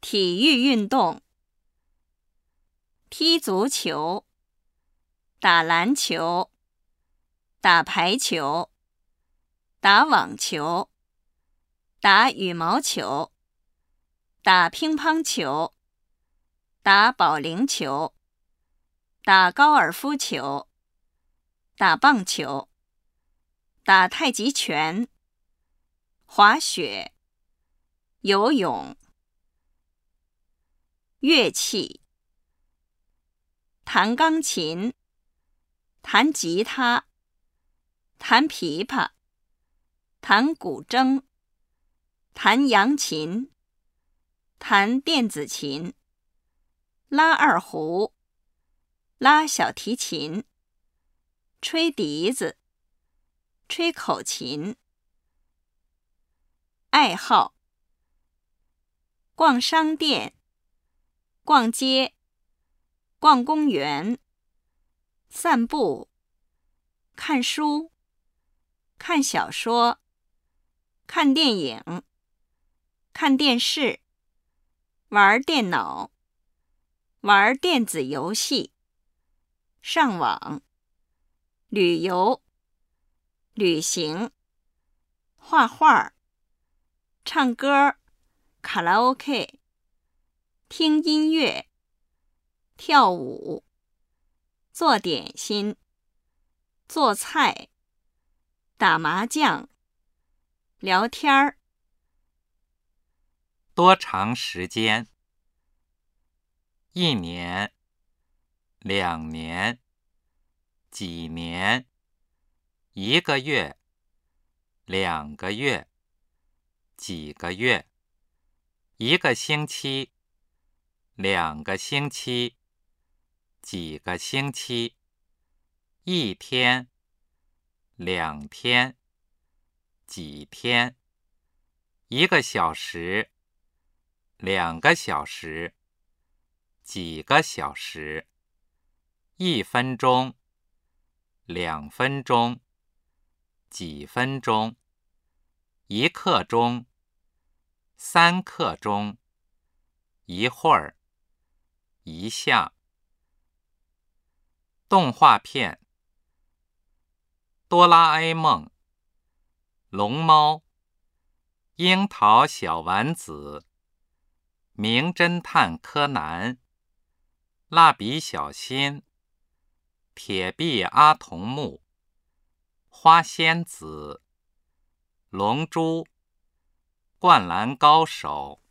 体育运动：踢足球、打篮球、打排球、打网球、打羽毛球、打乒乓球、打保龄球、打高尔夫球、打棒球、打太极拳、滑雪、游泳。乐器：弹钢琴、弹吉他、弹琵琶、弹古筝、弹扬琴、弹电子琴、拉二胡、拉小提琴、吹笛子、吹口琴。爱好：逛商店、逛街、逛公园、散步、看书、看小说、看电影、看电视、玩电脑、玩电子游戏、上网、旅游、旅行、画画、唱歌、卡拉 OK、听音乐、跳舞、做点心、做菜、打麻将、聊天儿。 多长时间？1年、2年、几年、1个月、2个月、几个月、1个星期、2个星期、几个星期、1天、2天、几天、1个小时、2个小时、几个小时、1分钟、2分钟、几分钟、1刻钟、3刻钟、一会儿、一下。动画片：哆啦 A 梦、龙猫、樱桃小丸子、名侦探柯南、蜡笔小新、铁臂阿童木、花仙子、龙珠、灌篮高手。